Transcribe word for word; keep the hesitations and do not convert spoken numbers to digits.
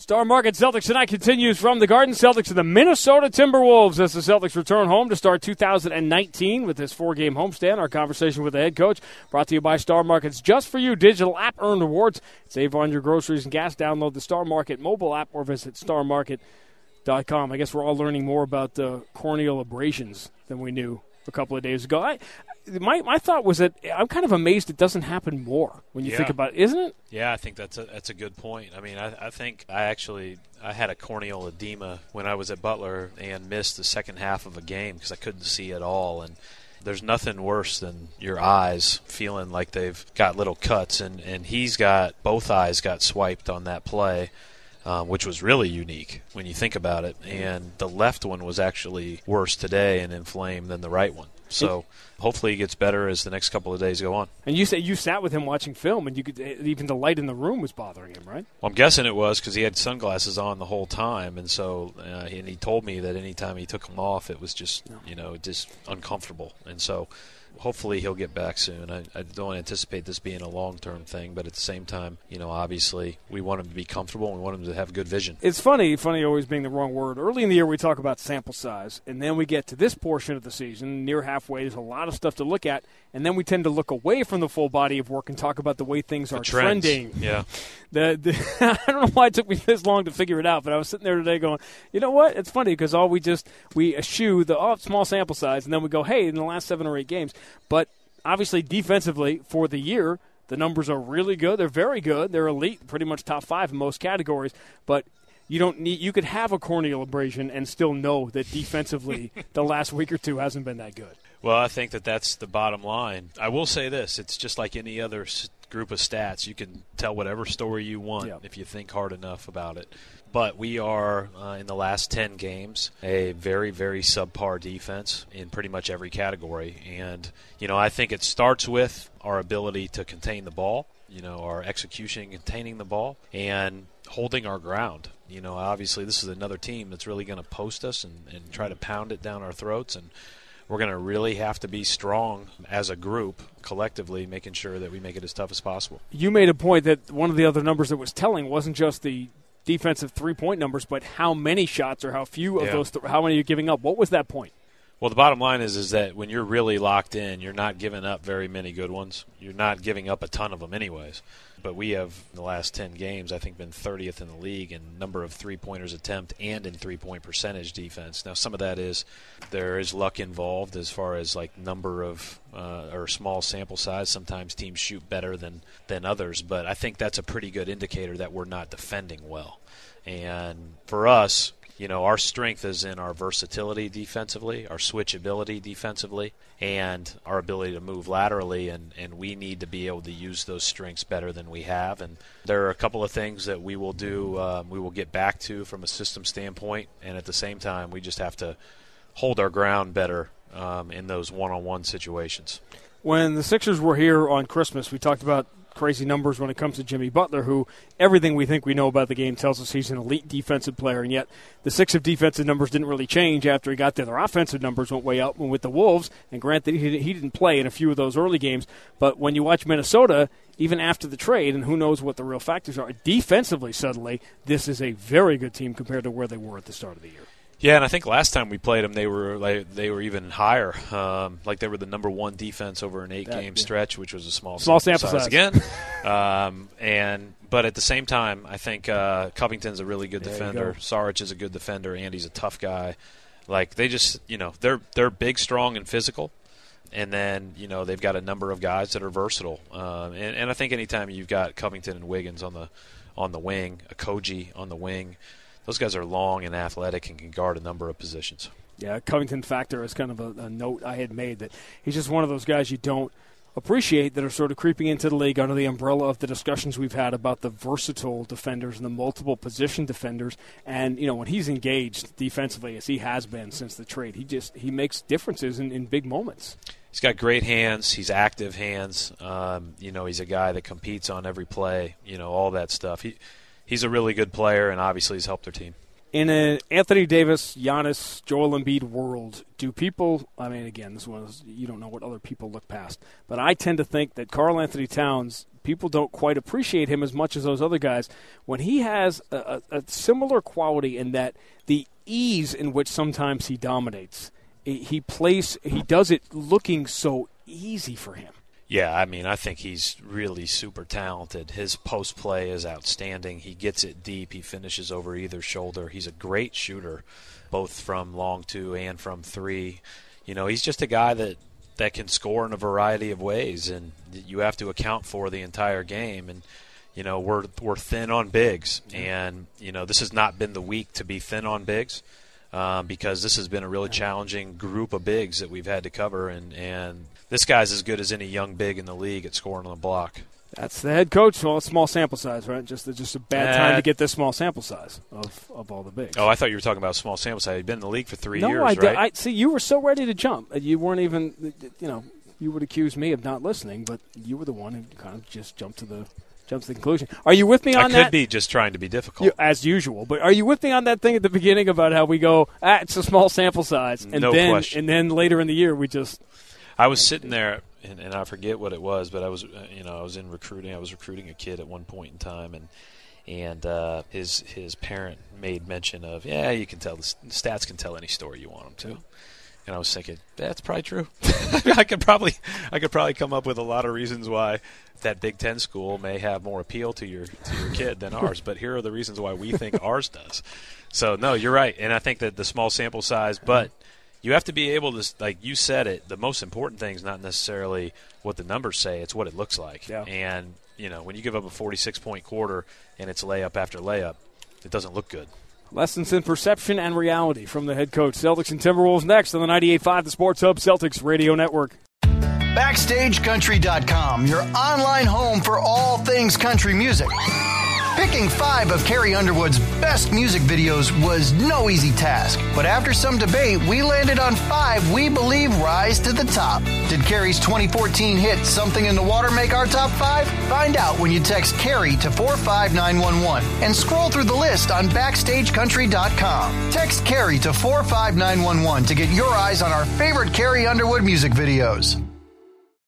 Star Market Celtics tonight continues from the Garden. Celtics to the Minnesota Timberwolves as the Celtics return home to start two thousand nineteen with this four-game homestand. Our conversation with the head coach brought to you by Star Market's Just For You digital app. Earn rewards. Save on your groceries and gas. Download the Star Market mobile app or visit star market dot com. I guess we're all learning more about uh, corneal abrasions than we knew a couple of days ago. I, my my thought was that I'm kind of amazed it doesn't happen more when you yeah. think about it, isn't it? Yeah, I think that's a that's a good point. I mean, I, I think I actually I had a corneal edema when I was at Butler and missed the second half of a game because I couldn't see at all. And there's nothing worse than your eyes feeling like they've got little cuts. And, and he's got both eyes got swiped on that play. Um, which was really unique when you think about it. And the left one was actually worse today and inflamed than the right one. So hopefully he gets better as the next couple of days go on. And you say you sat with him watching film, and you could even the light in the room was bothering him, right? Well, I'm guessing it was because he had sunglasses on the whole time, and so uh, and he told me that anytime he took them off, it was just no. you know just uncomfortable. And so hopefully he'll get back soon. I, I don't anticipate this being a long-term thing, but at the same time, you know, obviously we want him to be comfortable and we want him to have good vision. It's funny, funny always being the wrong word. Early in the year we talk about sample size, and then we get to this portion of the season, near halfway, there's a lot of stuff to look at, and then we tend to look away from the full body of work and talk about the way things the are trends. trending. Yeah. The, the, I don't know why it took me this long to figure it out, but I was sitting there today going, you know what? It's funny because all we just, we eschew the oh, small sample size, and then we go, hey, in the last seven or eight games. But obviously, defensively, for the year, the numbers are really good. They're very good. They're elite, pretty much top five in most categories. But you don't need. You could have a corneal abrasion and still know that defensively, the last week or two hasn't been that good. Well, I think that that's the bottom line. I will say this: it's just like any other s- group of stats. You can tell whatever story you want yeah. if you think hard enough about it. But we are, uh, in the last ten games, a very, very subpar defense in pretty much every category. And, you know, I think it starts with our ability to contain the ball, you know, our execution in containing the ball, and holding our ground. You know, obviously this is another team that's really going to post us and, and try to pound it down our throats. And we're going to really have to be strong as a group, collectively, making sure that we make it as tough as possible. You made a point that one of the other numbers that was telling wasn't just the defensive three-point numbers, but how many shots or how few of yeah. those, th- how many are you giving up? What was that point? Well, the bottom line is is that when you're really locked in, you're not giving up very many good ones. You're not giving up a ton of them anyways. But we have, in the last ten games, I think been thirtieth in the league in number of three-pointers attempt and in three-point percentage defense. Now, some of that is there is luck involved as far as like number of uh, or small sample size. Sometimes teams shoot better than, than others. But I think that's a pretty good indicator that we're not defending well. And for us, you know, our strength is in our versatility defensively, our switchability defensively, and our ability to move laterally, and, and we need to be able to use those strengths better than we have. And there are a couple of things that we will do, um, we will get back to from a system standpoint, and at the same time, we just have to hold our ground better um, in those one-on-one situations. When the Sixers were here on Christmas, we talked about crazy numbers when it comes to Jimmy Butler, who everything we think we know about the game tells us he's an elite defensive player, and yet the Sixers defensive numbers didn't really change after he got there. Their offensive numbers went way up with the Wolves, and granted, he he didn't play in a few of those early games, but when you watch Minnesota, even after the trade, and who knows what the real factors are, defensively suddenly, this is a very good team compared to where they were at the start of the year. Yeah, and I think last time we played them, they were like, they were even higher. Um, like they were the number one defense over an eight-game yeah. stretch, which was a small, small sample, sample size, size. again. um, and but at the same time, I think uh, Covington's a really good there defender. Saric is a good defender. Andy's a tough guy. Like they just, you know, they're they're big, strong, and physical. And then, you know, they've got a number of guys that are versatile. Um, and, and I think anytime you've got Covington and Wiggins on the on the wing, Okogie on the wing, those guys are long and athletic and can guard a number of positions. Yeah, Covington factor is kind of a, a note I had made that he's just one of those guys you don't appreciate that are sort of creeping into the league under the umbrella of the discussions we've had about the versatile defenders and the multiple position defenders. And, you know, when he's engaged defensively, as he has been since the trade, he just he makes differences in, in big moments. He's got great hands. He's active hands. Um, you know, he's a guy that competes on every play, you know, all that stuff. He He's a really good player, and obviously he's helped their team. In an Anthony Davis, Giannis, Joel Embiid world, do people, I mean, again, this one is, you don't know what other people look past, but I tend to think that Karl Anthony Towns, people don't quite appreciate him as much as those other guys when he has a, a, a similar quality in that the ease in which sometimes he dominates. He plays, he does it looking so easy for him. Yeah, I mean, I think he's really super talented. His post play is outstanding. He gets it deep. He finishes over either shoulder. He's a great shooter, both from long two and from three. You know, he's just a guy that, that can score in a variety of ways, and you have to account for the entire game. And, you know, we're we're thin on bigs, and, you know, this has not been the week to be thin on bigs. Um, because this has been a really challenging group of bigs that we've had to cover, and, and this guy's as good as any young big in the league at scoring on the block. That's the head coach. Well, it's small sample size, right? Just just a bad time uh, to get this small sample size of, of all the bigs. Oh, I thought you were talking about small sample size. You've been in the league for three no, years, I right? did. I see. You were so ready to jump. You weren't even, you know, you would accuse me of not listening, but you were the one who kind of just jumped to the Jump to the conclusion. Are you with me on that? I could be just trying to be difficult. You, as usual. But are you with me on that thing at the beginning about how we go, ah, it's a small sample size. And no then, question. And then later in the year we just... I was sitting there, and, and I forget what it was, but I was, you know, I was in recruiting. I was recruiting a kid at one point in time, and and uh, his his parent made mention of, yeah, you can tell, the stats can tell any story you want them to. And I was thinking, that's probably true. I could probably I could probably come up with a lot of reasons why that Big Ten school may have more appeal to your to your kid than ours. But here are the reasons why we think ours does. So, no, you're right. And I think that the small sample size, but you have to be able to, like you said it, the most important thing is not necessarily what the numbers say, it's what it looks like. Yeah. And, you know, when you give up a forty-six point quarter and it's layup after layup, it doesn't look good. Lessons in perception and reality from the head coach. Celtics and Timberwolves next on the ninety-eight point five The Sports Hub Celtics Radio Network. Backstage Country dot com, your online home for all things country music. Picking five of Carrie Underwood's best music videos was no easy task, but after some debate, we landed on five we believe rise to the top. Did Carrie's twenty fourteen hit Something in the Water make our top five? Find out when you text Carrie to four five nine one one and scroll through the list on Backstage Country dot com. Text Carrie to four five nine one one to get your eyes on our favorite Carrie Underwood music videos.